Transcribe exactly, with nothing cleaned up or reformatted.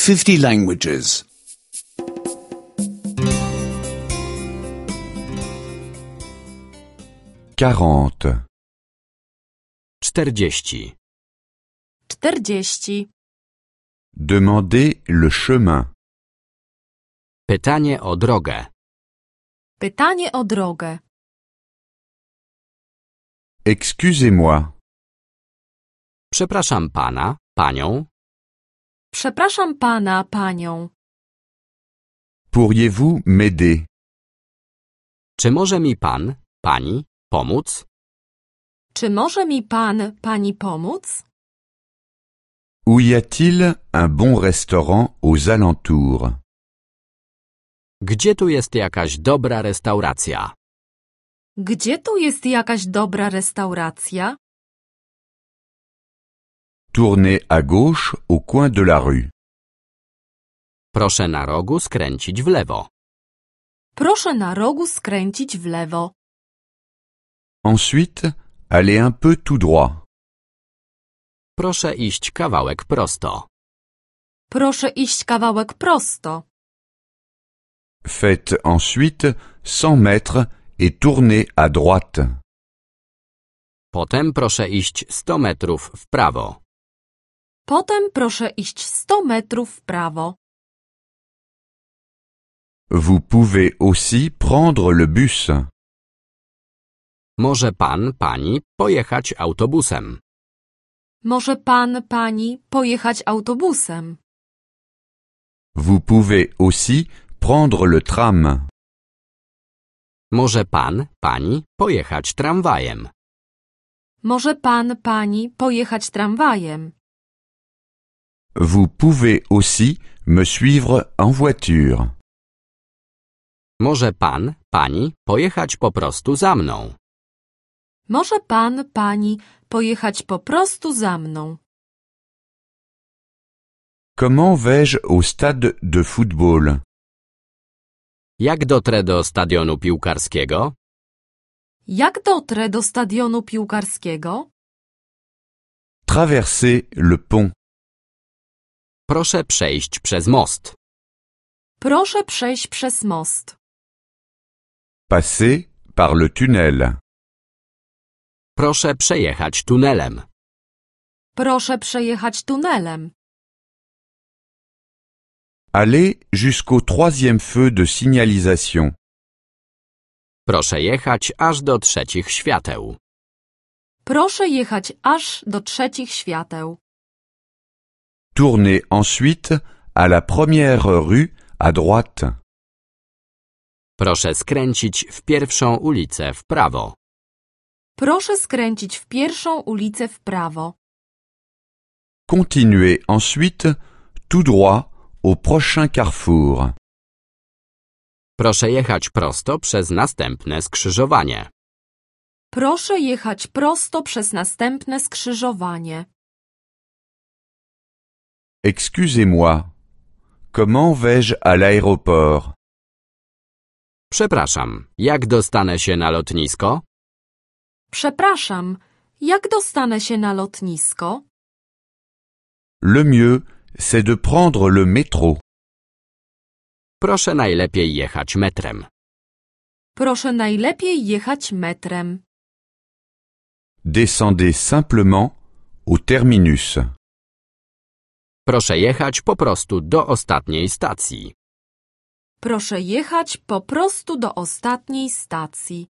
fifty languages. Quarante. Czterdzieści. Czterdzieści. Demandez le chemin. Pytanie o drogę. Pytanie o drogę. Excusez-moi. Przepraszam pana, panią. Przepraszam pana, panią. Pourriez-vous m'aider? Czy może mi pan, pani, pomóc? Czy może mi pan, pani pomóc? Où y a-t-il un bon restaurant aux alentours? Gdzie tu jest jakaś dobra restauracja? Gdzie tu jest jakaś dobra restauracja? Tournez à gauche au coin de la rue. Proszę na rogu skręcić w lewo. Proszę na rogu skręcić w lewo. Ensuite, allez un peu tout droit. Proszę iść kawałek prosto. Proszę iść kawałek prosto. Faites ensuite cent mètres et tournez à droite. Potem proszę iść sto metrów w prawo. Potem proszę iść sto metrów w prawo. Vous pouvez aussi prendre le bus. Może pan, pani pojechać autobusem. Może pan, pani pojechać autobusem. Vous pouvez aussi prendre le tram. Może pan, pani pojechać tramwajem. Może pan, pani pojechać tramwajem. Vous pouvez aussi me suivre en voiture. Może pan, pani pojechać po prostu za mną. Może pan, pani pojechać po prostu za mną. Comment vais-je au stade de football? Jak dotrę do stadionu piłkarskiego? Jak dotrę do stadionu piłkarskiego? Traversez le pont. Proszę przejść przez most. Proszę przejść przez most. Passez par le tunnel. Proszę przejechać tunelem. Proszę przejechać tunelem. Allez jusqu'au troisième feu de signalisation. Proszę jechać aż do trzecich świateł. Proszę jechać aż do trzecich świateł. Tournez ensuite à la première rue à droite. Proszę skręcić w pierwszą ulicę w prawo. Proszę skręcić w pierwszą ulicę w prawo. Continuez ensuite tout droit au prochain carrefour. Proszę jechać prosto przez następne skrzyżowanie. Proszę jechać prosto przez następne skrzyżowanie. Excusez-moi. Comment vais-je à l'aéroport? Przepraszam, jak dostanę się na lotnisko? Przepraszam, jak dostanę się na lotnisko? Le mieux, c'est de prendre le métro. Proszę najlepiej jechać metrem. Proszę najlepiej jechać metrem. Descendez simplement au terminus. Proszę jechać po prostu do ostatniej stacji. Proszę jechać po prostu do ostatniej stacji.